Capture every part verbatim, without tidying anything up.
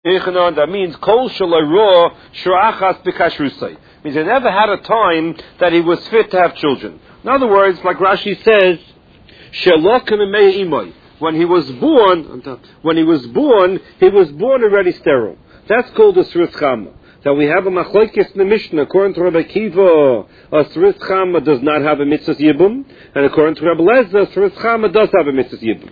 That means kol shelo shurachas b'kashrusay. Means he never had a time that he was fit to have children. In other words, like Rashi says, shelokim imei imoy. When he was born, when he was born, he was born already sterile. That's called a sris chama. That we have a machlokes in the Mishnah. According to Rabbi Kiva, a sris chama does not have a mitzvah yibum, and according to Rabbi Lezer, a sris chama does have a mitzvah yibum.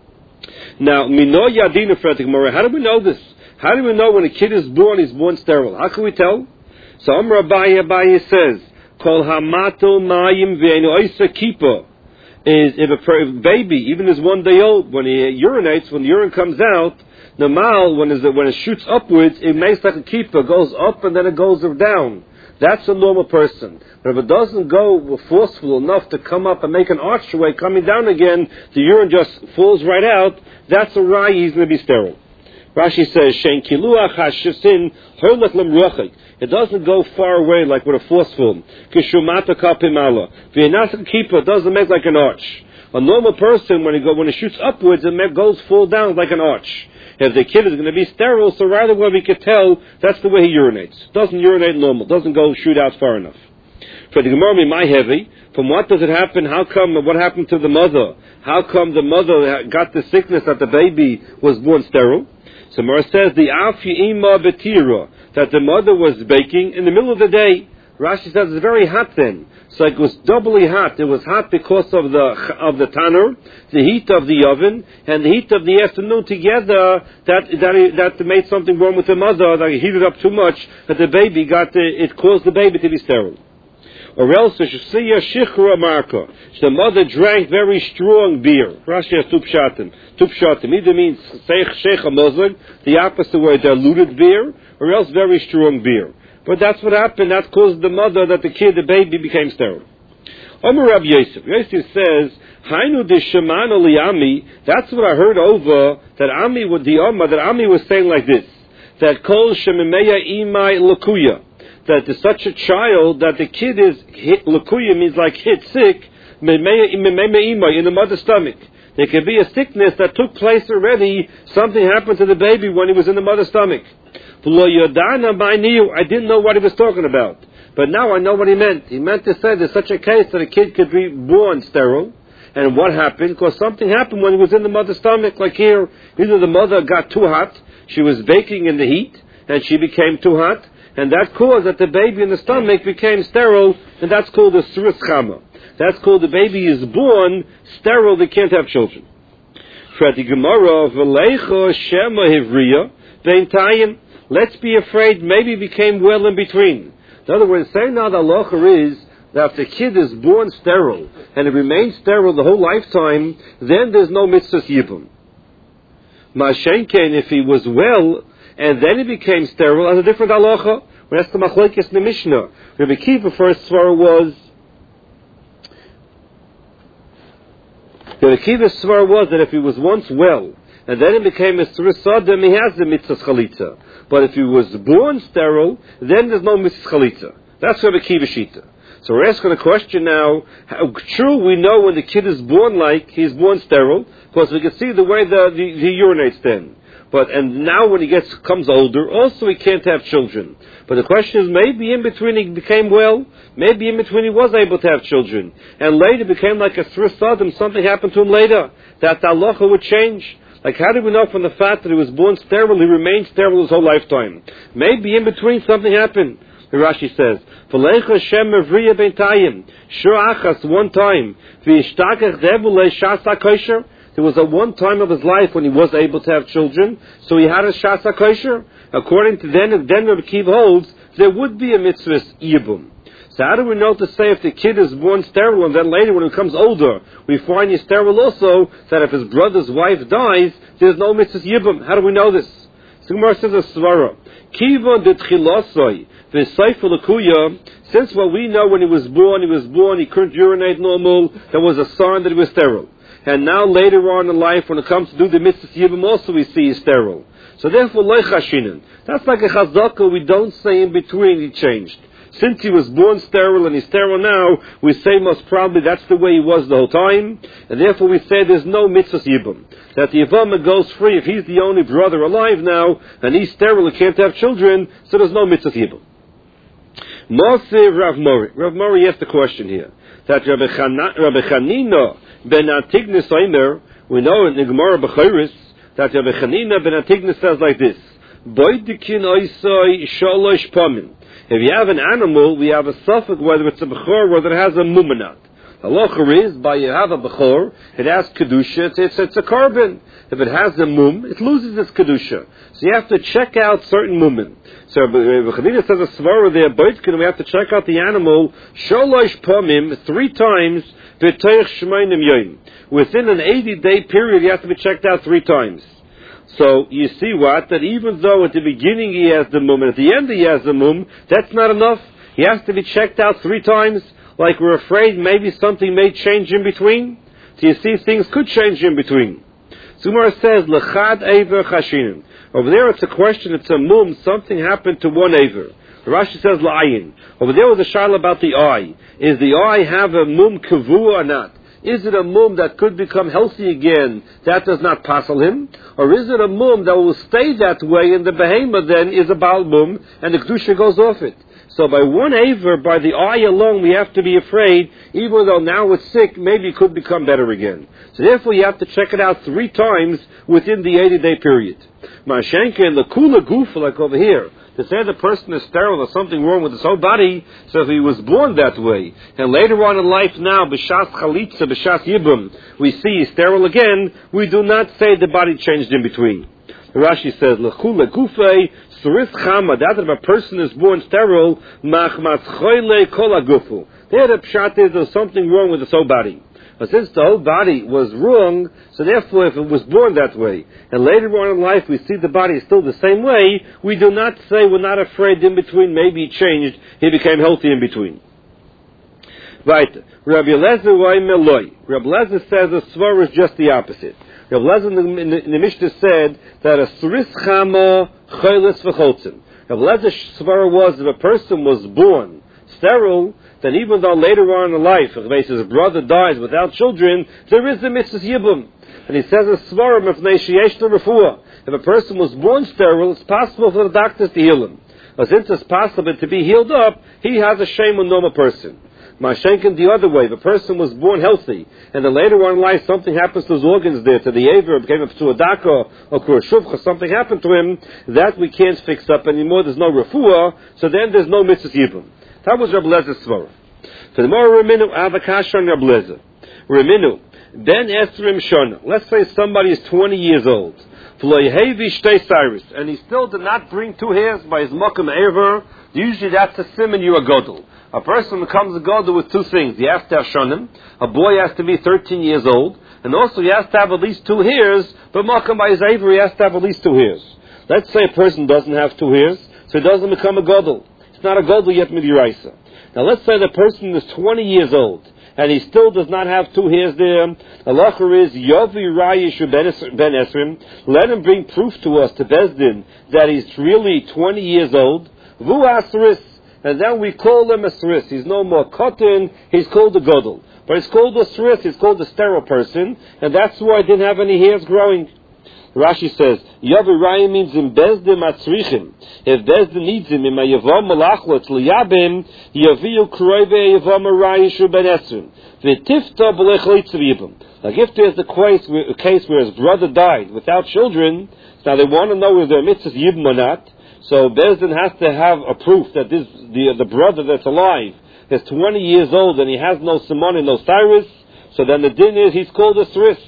Now, mino yadina fretik mora. How do we know this? How do we know when a kid is born, he's born sterile? How can we tell? So Amar Abaye Abaye says, Kol hamato mayim ve'enu oisa kippah. Is if a baby, even is one day old, when he urinates, when the urine comes out, normal, when, when it shoots upwards, it makes like a kippah, goes up and then it goes down. That's a normal person. But if it doesn't go forceful enough to come up and make an archway coming down again, the urine just falls right out, that's a raya, he's going to be sterile. Rashi says, Shein kiluach hashisin holech lemruachik. It doesn't go far away like with a forceful. Kishumata kapimala. V'yenasa kippah doesn't make like an arch. A normal person, when he go when it shoots upwards, it goes full down like an arch. If the kid is going to be sterile, so right away we could tell that's the way he urinates. Doesn't urinate normal. Doesn't go shoot out far enough. For the Gemara, my heavy. From what does it happen? How come? What happened to the mother? How come the mother got the sickness that the baby was born sterile? So Gemara says the afi ima betira, that the mother was baking in the middle of the day. Rashi says it's very hot then. So it was doubly hot. It was hot because of the of the tanner, the heat of the oven, and the heat of the afternoon together. That that that made something wrong with the mother. That it heated up too much. That the baby got the, it caused the baby to be sterile. Or else the shichra marka. The mother drank very strong beer. Rashi has two pshatim. Two pshatim either means sheikh mozag, the opposite way, diluted beer, or else very strong beer. But that's what happened. That caused the mother, that the kid, the baby, became sterile. Omer Rabbi Yosef. Yosef says, Hainu de shemana li'ami. That's what I heard over, that Ami, with the Omer, that Ami was saying like this, that kol shemimeya imai lakuya. That there's such a child that the kid is hit, lakuya means like hit sick, in the mother's stomach. There could be a sickness that took place already. Something happened to the baby when he was in the mother's stomach. I didn't know what he was talking about, but now I know what he meant. He meant to say there's such a case that a kid could be born sterile. And what happened? Because something happened when he was in the mother's stomach. Like here, either the mother got too hot, she was baking in the heat, and she became too hot, and that caused that the baby in the stomach became sterile, and that's called a sris chama. That's called the baby is born sterile, they can't have children. Let's be afraid, maybe became well in between. In other words, saying now the halacha is that if the kid is born sterile, and it remains sterile the whole lifetime, then there's no mitzvah yibum. Mashenken, if he was well, and then he became sterile, as a different halacha. When that's the machlokes in the Mishnah. Rabbi Kiva first svara was, Rabbi Kiva's svara was that if he was once well, and then he became a sris adam, he has the mitzvah chalitza. But if he was born sterile, then there's no mitzvah chalitza. That's Rabbi Kiva shita. So we're asking a question now. How true we know when the kid is born like he's born sterile, because we can see the way the, the, he urinates then. But and now when he gets comes older, also he can't have children. But the question is, maybe in between he became well, maybe in between he was able to have children, and later became like a sris adam. Something happened to him later that the halacha would change. Like how do we know from the fact that he was born sterile, he remained sterile his whole lifetime? Maybe in between something happened. The Rashi says, "V'leicha shem mevriya beintayim shur achas one time v'yishtakach devulei shasa kosher." There was a one time of his life when he was able to have children, so he had a shasa kosher. According to then, then Rabbi Kiva holds there would be a mitzvah yibum. So how do we know to say if the kid is born sterile and then later when he becomes older we find he's sterile also, that if his brother's wife dies there's no mitzvah yibum? How do we know this? So Gemara says a svara. Kiva de tchilasoi v'seifa l'kuya. Since what we know when he was born, he was born, he couldn't urinate normal, there was a sign that he was sterile. And now later on in life, when it comes to do the mitzvah yibum, also we see he's sterile. So therefore, loy chashinin. That's like a chazaka, we don't say in between he changed. Since he was born sterile and he's sterile now, we say most probably that's the way he was the whole time, and therefore we say there's no mitzvah yibum. That the Yavama goes free if he's the only brother alive now, and he's sterile and can't have children, so there's no mitzvah yibum. Moshe Rav Mori. Rav Mori asked the question here. That Rabbi Chanina ben Antignis Omer, we know in the Gemara B'Chayris, that Rabbi Chanina ben Antignis says like this, Boidikin oisoi sholosh pamin. If you have an animal, we have a suffix whether it's a bechor, whether it has a mum or not. Halacha is, by you have a bechor, it has kedusha, it's, it's, it's a carbon. If it has a mum, it loses its kedusha. So you have to check out certain mumin. So Bechadina says a svara there, Boitkin, we have to check out the animal, sholosh pamim, three times, b'teich shmeinim yoyim. Within an eighty-day period, you have to be checked out three times. So you see what? That even though at the beginning he has the mum and at the end he has the mum, that's not enough. He has to be checked out three times, like we're afraid maybe something may change in between. So you see things could change in between. Sumar says, L'chad Eiver Chashinim. Over there it's a question, it's a mum, something happened to one Eiver. Rashi says La'ayin. Over there was a shayla about the eye. Is the eye have a mum kavua or not? Is it a mum that could become healthy again? That does not passel him? Or is it a mum that will stay that way and the behemoth then is a baal mum and the kedusha goes off it? So by one aver, by the eye alone, we have to be afraid, even though now it's sick, maybe it could become better again. So therefore you have to check it out three times within the eighty-day period. Mashenka and the kula goof, like over here, to say the person is sterile, there's something wrong with his whole body, so if he was born that way, and later on in life now, b'shas chalitza, b'shas yibum, we see he's sterile again, we do not say the body changed in between. Rashi says, l'chule gufei, suris chama, that if a person is born sterile, machmas choyle kol agufu. There the pshat is there's something wrong with his whole body. But since the whole body was wrong, so therefore if it was born that way, and later on in life we see the body is still the same way, we do not say we're not afraid in between, maybe he changed, he became healthy in between. Right. Rabbi Eliezer why meloi. Rabbi Eliezer says the svar is just the opposite. Rabbi Eliezer in the, in the, in the Mishnah said that a suris chama choyles v'choltzim. Rabbi Eliezer svar was if a person was born sterile, then even though later on in life, if his brother dies without children, there is the mitzvah yibum. And he says a svarim if neishiyesh to refuah. If a person was born sterile, it's possible for the doctors to heal him. But since it's possible to be healed up, he has a shame on normal person. Mashenkin the other way, if a person was born healthy, and then later on in life something happens to his organs there, to the aver, became up to a daka, or to a shuvcha, something happened to him, that we can't fix up anymore, there's no refuah, so then there's no mitzvah yibum. That was Rabbi Lezer's svara. For the more Raminu, Avakash on Rabbi Lezer. Raminu, Ben Esrim Shona. Let's say somebody is twenty years old. And he still did not bring two hairs by his Mokum Ever. Usually that's a simon, you're a Godel. A person becomes a Godel with two things. He has to have Shonim. A boy has to be thirteen years old. And also he has to have at least two hairs. But Mokum by his Ever, he has to have at least two hairs. Let's say a person doesn't have two hairs, so he doesn't become a Godel. It's not a Godel yet midiraisa. Now let's say the person is twenty years old, and he still does not have two hairs there. The lacher is, Yovi Rayishu Ben Esrim, let him bring proof to us, to Bezdin, that he's really twenty years old. Vu Asris, and then we call him a Sris. He's no more cotton, he's called a Godel. But it's called a Sris, he's called a sterile person, and that's why I didn't have any hairs growing. Rashi says, Yavi Raya means in Bezdin Matzrichim. If Bezdin needs him, in my Yavam Malachot Liyabim, Yaviu Kroive Yavam Rayishu Ben Esrim. V'tifta B'lechlitz V'yibim. Like if there's a case, a case where his brother died without children, now they want to know if there are mitzvahs Yibim or not, so Bezdin has to have a proof that this the, the brother that's alive is twenty years old and he has no simon and no cyrus, so then the din is he's called a Sris.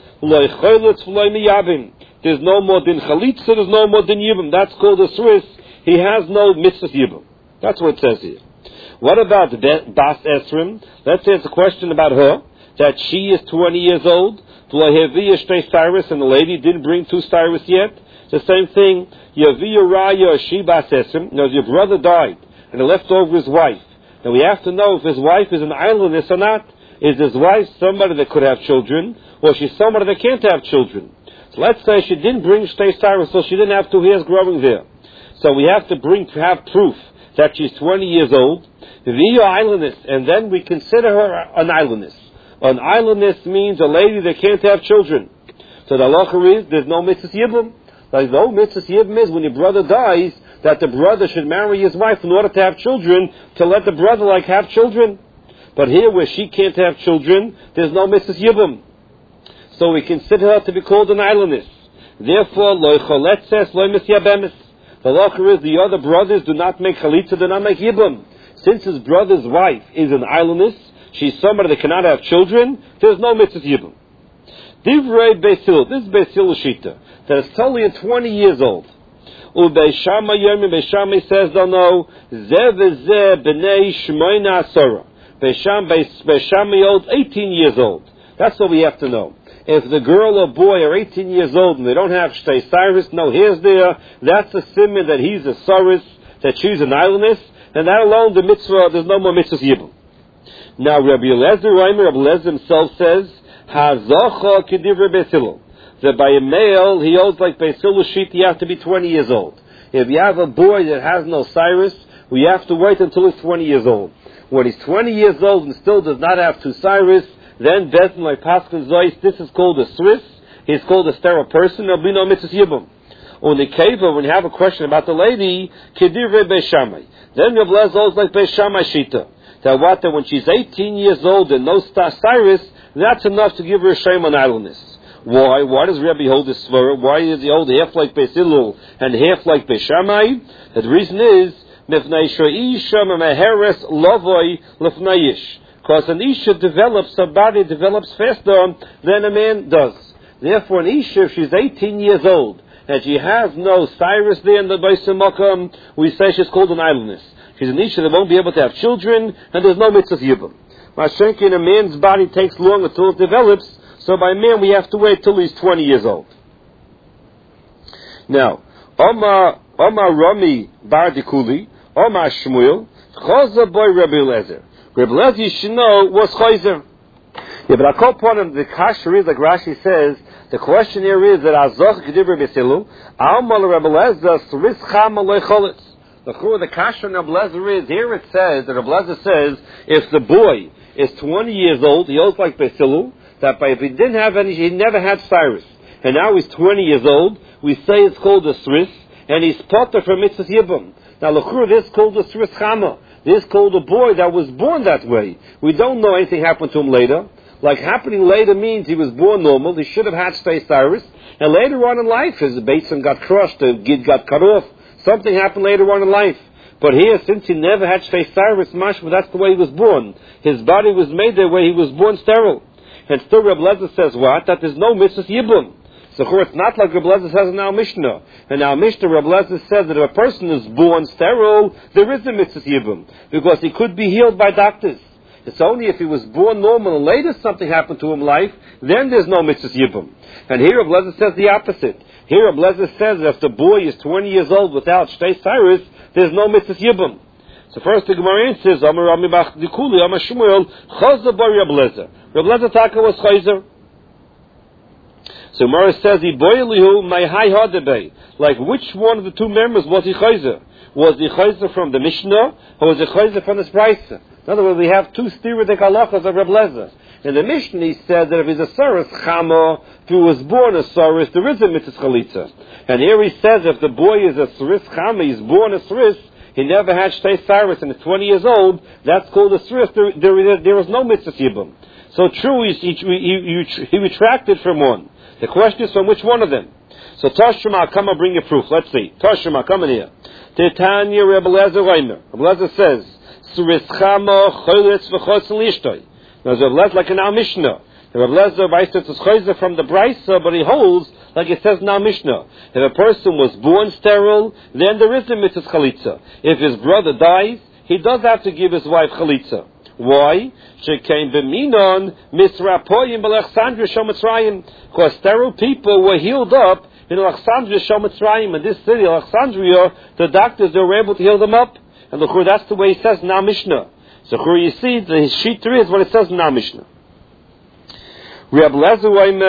There's no more din chalitza, there's no more din yibum. That's called a Sris. He has no mitzvah yibum. That's what it says here. What about Bas Esrim? Let's say it's a question about her, that she is twenty years old, and the lady didn't bring two styrus yet. The same thing, Yaviya Raya she Bas Esrim. Now, your brother died, and he left over his wife. Now, we have to know if his wife is an idleness or not. Is his wife somebody that could have children, or she's somebody that can't have children? So let's say she didn't bring Shtei Cyrus, so she didn't have two hairs growing there. So we have to bring have proof that she's twenty years old, And then we consider her an islandess. An islandess means a lady that can't have children. So the halacha is, there's no mitzvah yibum. Like no mitzvah yibum is when your brother dies, that the brother should marry his wife in order to have children, to let the brother like have children. But here where she can't have children, there's no mitzvah yibum. So we consider her to be called an islandess. Therefore, loy choletzes, loy misyabemis. The halacha is the other brothers do not make chalitza, do not make yibum. Since his brother's wife is an islandess, she's somebody that cannot have children, there's no mitzvah yibum. Divrei Beis Hillel, this is Beis Hillel Shita, that is totally twenty years old. Ubeis Shammai Yermi, Beis Shammai says, don't know, Zeh v'zeh b'nei shmoina asora. Beis Shammai old, eighteen years old. That's what we have to know. If the girl or boy are eighteen years old and they don't have shtei cyrus, no hairs there, that's a simon that he's a cyrus, that she's an islandess, and that alone, the mitzvah, there's no more mitzvahs yibum. Now, Rabbi Eliezer Reimer, Rabbi Eliezer himself says, Hazacha k'divrei Beis Hillel, that by a male, he holds like Beis Hillel sheet, he has to be twenty years old. If you have a boy that has no cyrus, we have to wait until he's twenty years old. When he's twenty years old and still does not have two cyrus, then Bezdin like Pascal Zois, this is called a Swiss, he's called a sterile person, there'll be no mitzvah yibum. On the keva, when you have a question about the lady, k'divrei Beis Shammai, then Rabbi Eliezer holds like Beis Shammai shita, that what, that when she's eighteen years old and no cyrus, that's enough to give her a shame on idleness. Why? Why does Rabbi hold this svara? Why does he hold half like Beis Hillel and half like Beis Shammai? The reason is, because an Isha develops, her body develops faster than a man does. Therefore, an Isha, if she's eighteen years old, and she has no cyrus there in the Beis Makam, we say she's called an idleness. She's an Isha that won't be able to have children, and there's no mitzvah yibum. Mashenkin, a man's body takes long until it develops, so by man we have to wait till he's twenty years old. Now, Omar, Omar Rami Bar Dikuli, Omar Shmuel, Choza boy Rabbi Eliezer. Rabbi Eliezer, you should know, was Chozer. Yeah, but I call upon him, the kasher is, like Rashi says, the question here is that Azoch K'divrei Beis Hillel, Almal Rabbi Eliezer, Sris Cham Alei Cholitz. The kasher in Rabbi Eliezer is, here it says, that Rabbi Eliezer says, if the boy is twenty years old, he holds like Beis Hillel, that by, if he didn't have any, he never had cyrus, and now he's twenty years old, we say it's called a Sris, and he's potter from mitzvah yibum. Now, l'chur, this is called a Sris Chama. This is called a boy that was born that way. We don't know anything happened to him later. Like, happening later means he was born normal, he should have had shtei cyrus, and later on in life, his basin got crushed, the gid got cut off. Something happened later on in life. But here, since he never had shtei cyrus, mashma, that's the way he was born. His body was made that way, he was born sterile. And still Rabbi Eliezer says what? That there's no mitzvah yibum. So it's not like Rabbi Eliezer says in our Mishnah. In our Mishnah, Rabbi Eliezer says that if a person is born sterile, there is a mitzvah yibum, because he could be healed by doctors. It's only if he was born normal and later something happened to him in life, then there's no mitzvah yibum. And here Rabbi Eliezer says the opposite. Here Rabbi Eliezer says that if the boy is twenty years old without shtei cyrus, there's no mitzvah yibum. So first the Gemara says, Amar Rami Bach Dikuli, Amar Shmuel, Chazah bar Rabbi Eliezer. Rabbi Eliezer Taka was Chayzer. So Gemara says, Iboyelihu my high hadebe. Like, which one of the two members was he Chayzer? Was he Chayzer from the Mishnah, or was he Chayzer from the Spraisa? In other words, we have two stiridik halachas of Rabbi Eliezer. In the Mishnah, he said that if he's a Saris Chama, if he was born a Saris, there is a mitzvah chalitza. And here he says if the boy is a Saris Chama, he's born a Saris, he never had shtei cyrus and is twenty years old, that's called a Saris, there, there, there is no mitzvah yibum. So true, he, he, he, he retracted from one. The question is from which one of them? So Tashma, come and bring your proof. Let's see. Tashma, come in here. Titania Rabbi Eliezer Reimer. Rabbi Eliezer says, Saris Chama, Choletz v'chotz l'ishtoi. Now, Rabbi Eliezer, like in our Mishnah. Rabbi Eliezer writes that it's Chayzer from the Brisa, but he holds, like it says in our Mishnah, if a person was born sterile, then there is a mitzvah chalitza. If his brother dies, he does have to give his wife chalitza. Why? She came b'minon misrapoyim b'Alexandria Shomitzrayim. Because sterile people were healed up in Alexandria Shomitzrayim. In this city, Alexandria, the doctors, they were able to heal them up. And look, that's the way he says in our Mishnah. So here you see, the sheet is what it says in our Mishnah. Rabbi Eliezer Reimer,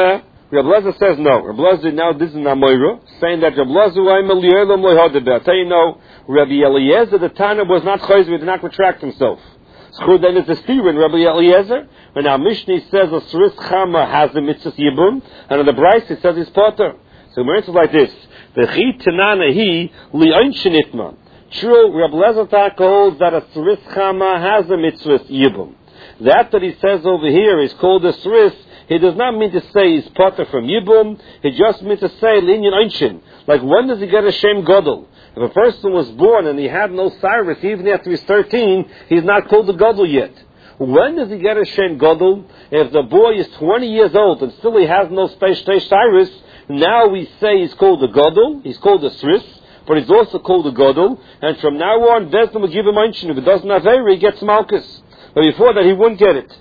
Rabbi Lezer says no. Rabbi Lezer, now this is Namoira, saying that Rabbi Lezer, I'll tell you no, Rabbi Eliezer, the Tana, was not chayzer, he did not retract himself. So then is the Stephen, Rabbi Eliezer, and now Mishnah says a Suris Chama has the mitzvah Yibum, and in the Bryce it says he's Potter. So the answer is like this: the Chi Tanana Hi Li'on Shenitman. True, Rabbi Lezer Taka holds that a Suris Chama has the mitzvah Yibum. That that he says over here is called a Suris. He does not mean to say he's Potter from Yibum. He just means to say Linyan Einshin. Like, when does he get a Shem Gadol? If a person was born and he had no Cyrus, even after he's thirteen, he's not called a Gadol yet. When does he get a Shem Gadol? If the boy is twenty years old and still he has no space Cyrus, now we say he's called a Gadol, he's called a Sris, but he's also called a Gadol, and from now on, Bezdin will give him Einshin. If he doesn't have Eiri, he gets Malkus. But before that, he wouldn't get it.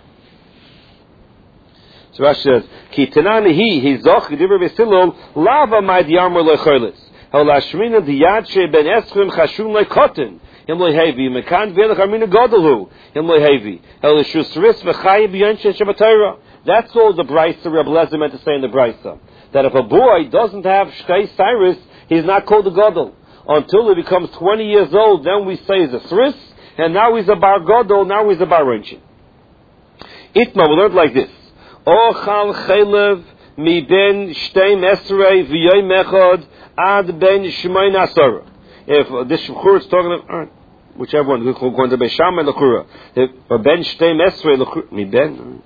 So Rashi says, Ki Tanani hi, hi zoch, G'diver V'silol, lava my diarmor lechoylitz. Hel lashmina diyad she ben eschrim chashun lekotin. Him lehevi, mekan v'elech armina godelu. Him lehevi. Hel l'shusris v'chayi b'yonchen shabatayra. That's all the Brisa Reb Lezer meant to say in the Brisa. That if a boy doesn't have Shtei Cyrus, he's not called a Godel. Until he becomes twenty years old, then we say he's a Thris, and now he's a Bar Godel, now he's a Bar Renchin. Itma, we learned like this. Ochal chelev mi ben shtei mesrei v'yoy mechod ad ben shmoin asara. If uh, this Shemchur is talking about, uh, whichever one, going to be Shama and L'chura. If uh, ben shtei mesrei l'chura, mi ben.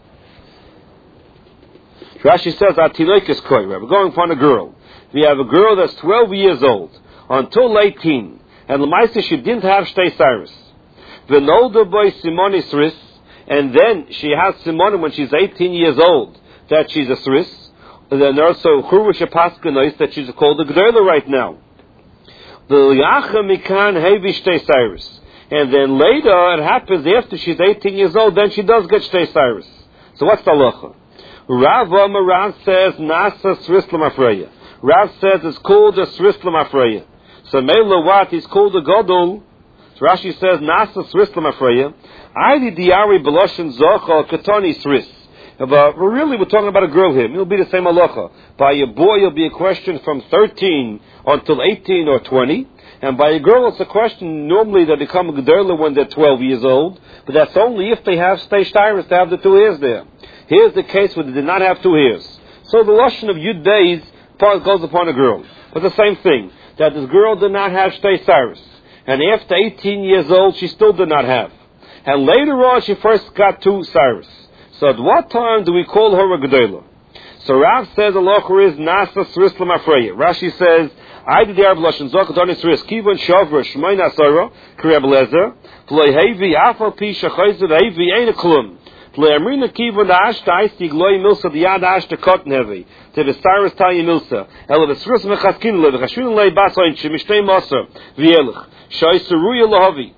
Rashi says, Atiloik is koi. We're going for a girl. We have a girl that's twelve years old, until eighteen, and L'maisa she didn't have shtei Cyrus. V'nolda boy Simonis ris, and then she has Simonim when she's eighteen years old, that she's a Sris. And then also, Churvish Apaska that she's called a G'derla right now. The Yacha Mikan Hevi Shtei Cyrus. And then later, it happens after she's eighteen years old, then she does get Shtei Cyrus. So what's the halacha? Rav Amaran says, Nasa Sris L'mafreya. Rav says it's called a Sris L'mafreya. So Mela what? He's called a Godol. So Rashi says, Nasa Sris L'mafreya. Aidi diari beloshin zocha katoni sris. But really, we're talking about a girl here. It'll be the same halacha. By a boy, it'll be a question from thirteen until eighteen or twenty. And by a girl, it's a question normally they become a gederla when they're twelve years old. But that's only if they have stage tyrus to have the two hairs there. Here's the case where they did not have two hairs. So the lashon of Yud days goes upon a girl. But the same thing, that this girl did not have stage tyrus. And after eighteen years old, she still did not have. And later on, she first got two Cyrus. So at what time do we call her a Gedolah? So Rav says, Allah is Nasa Sris L'mafreya. Rashi says, I did the Arab Lashon Zok Adoni Sris Kivon Shavra Shmoin Asara Kreb Lezer Tlei Hevi Afal Pi Shachayzer Hevi Ein Klum Tlei Amrina Kivon Ashta Aistig Loi Milsa Diad Ashta Cotton Hevi to the Cyrus Tanya Milsa Ela the Sris Mechaskin Le V'Chashun Lei Bas Oinchi Mishtei Moser V'Yelech Shai Seruya Lahavi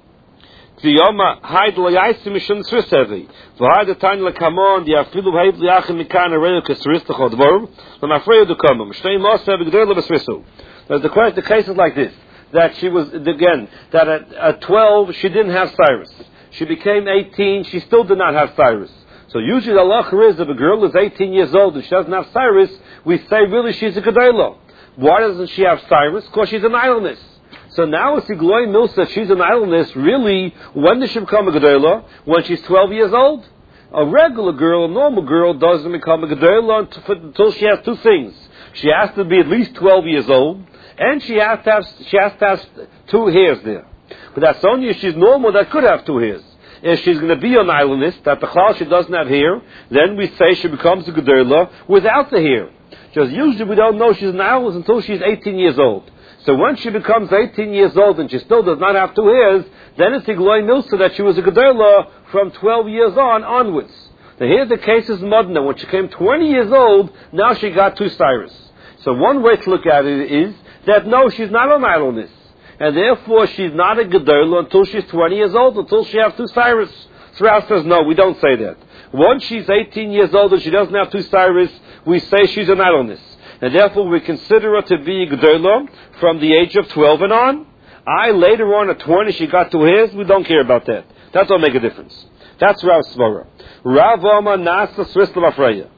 V'Yoma Haid L'Yaisim Mishun Sris Hevi V'Haid Atanya L'Kamon Diafilu V'Haid L'Yachim Mikan Areu Kesris L'Chodvor L'Mafreya Dukamon Mishtei Moser V'Gdei L'V'Srisu. The, the case is like this, that she was, again, that at, at twelve, she didn't have Cyrus. She became eighteen, she still did not have Cyrus. So usually the halacha is, if a girl is eighteen years old and she doesn't have Cyrus, we say really she's a Gedolah. Why doesn't she have Cyrus? Because she's an idleness. So now it's Igloi Milsa, she's an idleness, really, when does she become a Gedolah? When she's twelve years old? A regular girl, a normal girl, doesn't become a Gedolah until she has two things. She has to be at least twelve years old, and she has to have she has to have two hairs there. But that's only if she's normal that could have two hairs. If she's going to be an islandist, that the chal she doesn't have hair, then we say she becomes a Gedolah without the hair. Just usually we don't know she's an islandist until she's eighteen years old. So once she becomes eighteen years old and she still does not have two hairs, then it's Igloi Milsa that she was a Gedolah from twelve years on onwards. Now here the case is Modna. When she came twenty years old, now she got two Cyrus. So one way to look at it is that no, she's not an idleness. And therefore she's not a Gedolah until she's twenty years old, until she has two Cyrus. So Rav says, no, we don't say that. Once she's eighteen years old and she doesn't have two Cyrus, we say she's an idleness. And therefore we consider her to be a Gedolah from the age of twelve and on. I, later on at twenty, she got two hairs, we don't care about that. That don't make a difference. That's Rav Svara. Rav Oma Nasa Sris L'Mafreya.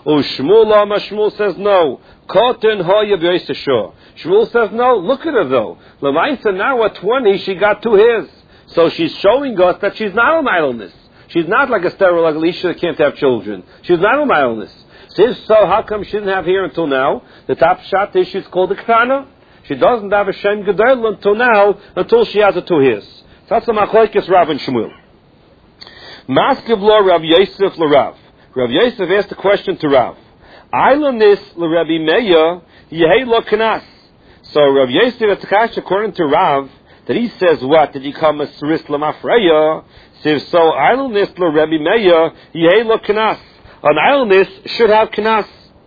Oh, Shmuel Lama, Shmuel says no. Koten hoya b'yisashor. Shmuel says no. Look at her though. Lamaisa now at twenty, she got two hairs. So she's showing us that she's not on idleness. She's not like a sterile, like Elisha that can't have children. She's not on idleness. So if so, how come she didn't have hair until now? The top shot is she's called a Ketana. She doesn't have a Shem Gedol until now, until she has a two hairs. So that's the Machlokes Rav and Shmuel. Maskiv lo Rav Yosef l'Rav. Rav Yosef asked a question to Rav. Ailanis l'Rabbi Meir yehei lo kanas. So Rav Yosef Etzkash, according to Rav, that he says what? Did he come a Sris l'Mafreya? Says so. Ailanis l'Rabbi Meir yehei lo kanas. An idleness should have kanas.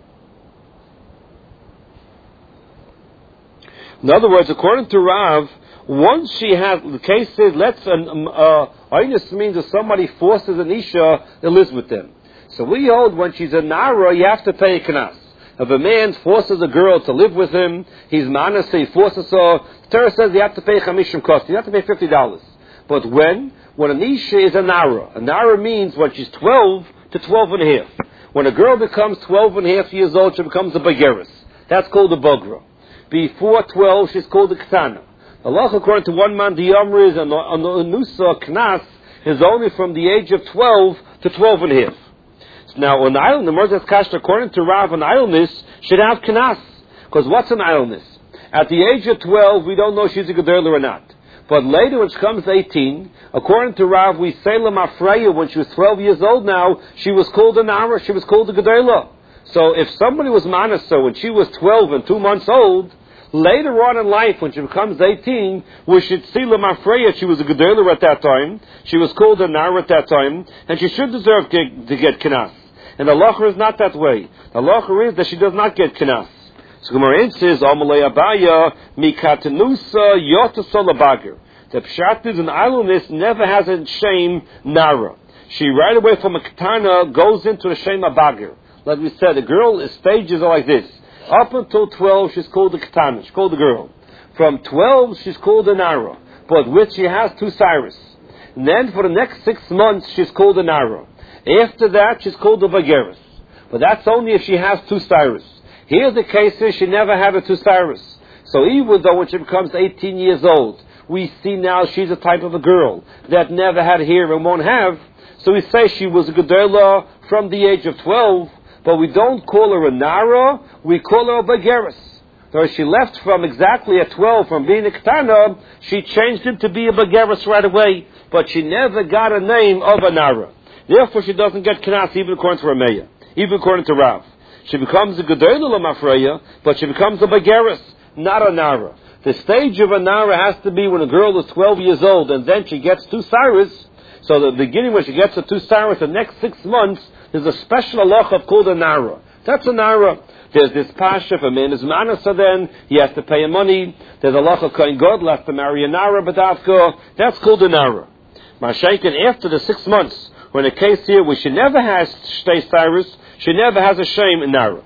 In other words, according to Rav, once she has, the case says, let's, um, uh, idleness means that somebody forces an Isha to live with them. So we hold when she's a Nara, you have to pay a kanas. If a man forces a girl to live with him, he's manas, he forces her, the Torah says you have to pay chamishim cost, you have to pay fifty dollars. But when? When an Isha is a Nara. A Nara means when she's twelve to twelve and a half. When a girl becomes twelve and a half years old, she becomes a Bageris. That's called a Bogra. Before twelve, she's called a Ketana. Allah, according to one man, the Yomriz and the Nusa Knas is only from the age of twelve to twelve and a half. So now, an idleness, the Mordechai Kash, according to Rav, an idleness should have Knas. Because what's an idleness? At the age of twelve, we don't know if she's a Gedolah or not. But later, when she comes eighteen, according to Rav, we say Lamafreya, when she was twelve years old now, she was called a Nara, she was called a Gedolah. So if somebody was Manasa when she was twelve and two months old, later on in life, when she becomes eighteen, we should see Lamafreya, she was a Gedolah at that time, she was called a Nara at that time, and she should deserve to, to get Kinas. And the halacha is not that way. The halacha is that she does not get Kinas. So Gemara says, Amalei Abaya, Mikatanusa Yotasol Abagir. The Pshat is an idleness never has a shame Nara. She right away from a Ketana goes into a shame Abagir. Like we said, the girl stages are like this. Up until twelve, she's called a Ketana. She's called a girl. From twelve, she's called a Nara. But which she has two Cyrus. And then for the next six months, she's called a Nara. After that, she's called a Bageris. But that's only if she has two Cyrus. Here the case is she never had a two Cyrus. So even though when she becomes eighteen years old, we see now she's a type of a girl that never had hair and won't have. So we say she was a Gedolah from the age of twelve, but we don't call her a Nara, we call her a Bageris. So she left from exactly at twelve, from being a Ketana, she changed it to be a Bageris right away, but she never got a name of a Nara. Therefore she doesn't get Knas even according to Rameya, even according to Rav. She becomes a Gedolah Lamafreya, but she becomes a Bageris, not a Nara. The stage of a Nara has to be when a girl is twelve years old, and then she gets two Cyrus. So the beginning when she gets the two Cyrus, the next six months, there's a special halacha called a Nara. That's a Nara. There's this pasha, if a man is Manasa then, he has to pay him money. There's a halacha Kohen Gadol has to marry a Nara, B'davka. That's called a Nara. Mashaikin, after the six months, when a case here where she never has Shtei Cyrus, she never has a shame in Nara.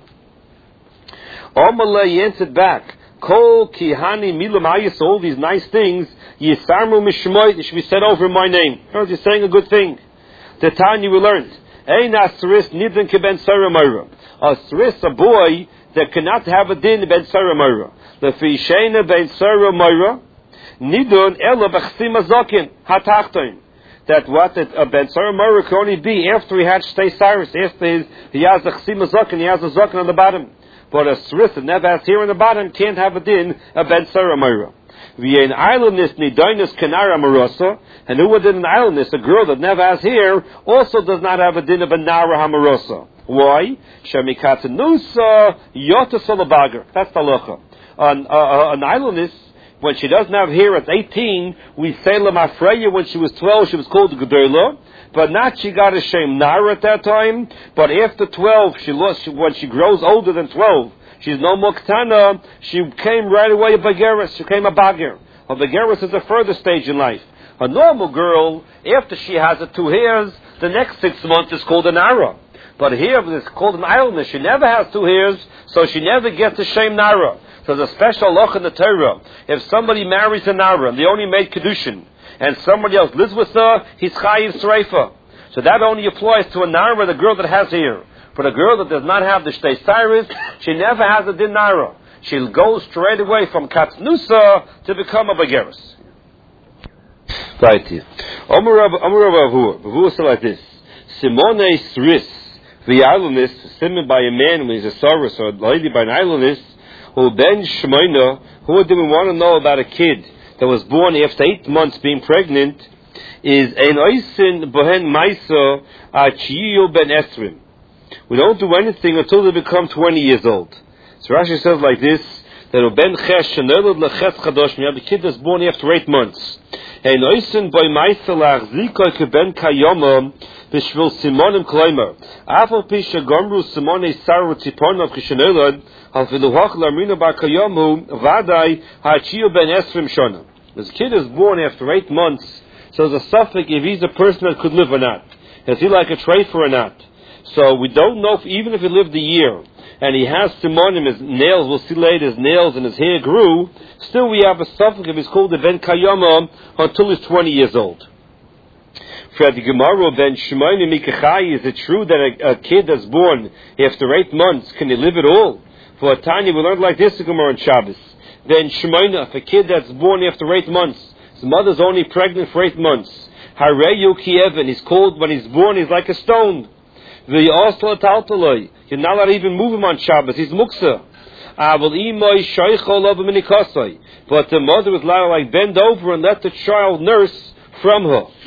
Omalei answered back, Kol Kihani Milamayis, all these nice things, Yisarmu Mishmoy, they should be said over in my name. You're saying a good thing. The Tanya we learned, Ein Asris Nidin Keben Sarah Moira. A Sris, a boy that cannot have a din Ben Sarah Moira. The Fishena Ben Sarah Moira, Nidun Ela Bechsim Azokin, Hatachtoin. That what a Ben Sarah Moira can only be after he had Shtei Cyrus, after his, he has a Chsim Azokin, he has a Zokin on the bottom. But a Sris that never has hair on the bottom can't have a din, a Ben Sarah Moira. V'yein islandness nidainus kanara marosa, and who would in an islandness, a girl that never has hair, also does not have a din of a nara hamarosa. Why? Shemikatanusa yotasolabager. That's the halacha. An uh, an islandess, when she doesn't have hair at eighteen, we say lamafreya. When she was twelve, she was called Gedolah, but not she got a shame nara at that time. But after twelve, she lost. She, when she grows older than twelve, she's no more Ketana. She came right away a Bageris. She came a Bagir. A Bageris is a further stage in life. A normal girl, after she has the two hairs, the next six months is called an Nara. But here it's called an idleness. She never has two hairs, so she never gets a shame Nara. So there's a special loch in the Torah. If somebody marries a Nara, and they only made Kedushin, and somebody else lives with her, he's Chayiv Sreifa. So that only applies to a Nara, the girl that has hair. But a girl that does not have the Shtei Cyrus, she never has a dinara. She'll go straight away from Katnusa to become a Bageris. Right here. Amar Rav Avur. Avur said like this. Simone Sris, the islandist, simon by a man when he's a Saurus, or a lady by an islandist, who ben Shemaina, who didn't want to know about a kid that was born after eight months being pregnant, is ein oisin bohen maisa achiyu ben esrim. We don't do anything until they become twenty years old. So Rashi says like this, that ben chesh shenelad leches chadosh, you have the kid that's born after eight months. Ein oisin boy maisa lachzikoy keben kayoma b'shvil simonim kloimer. Afal pi shagomru simone saru tziponav kishenelad, al filuhach lamrina bar kayomu vadai hachiyu ben esrim shona. This kid is born after eight months, so there's a suffix if he's a person that could live or not. Is he like a treifer or not? So we don't know if, even if he lived a year, and he has simonim, his nails, we'll see later, his nails and his hair grew, still we have a suffix if he's called the ben kayama until he's twenty years old. For the Gemara, ben shemaini mikachai, is it true that a, a kid that's born after eight months, can he live at all? For a tiny, we learned like this in Gemara on Shabbos. Then shemaina, if a kid that's born after eight months, his mother's only pregnant for eight months, hareyu kievan, he's called, when he's born, he's like a stone. V'yosla taltaloi, you're not allowed to even move him on Shabbos, he's muksa. But the mother was allowed to like bend over and let the child nurse from her.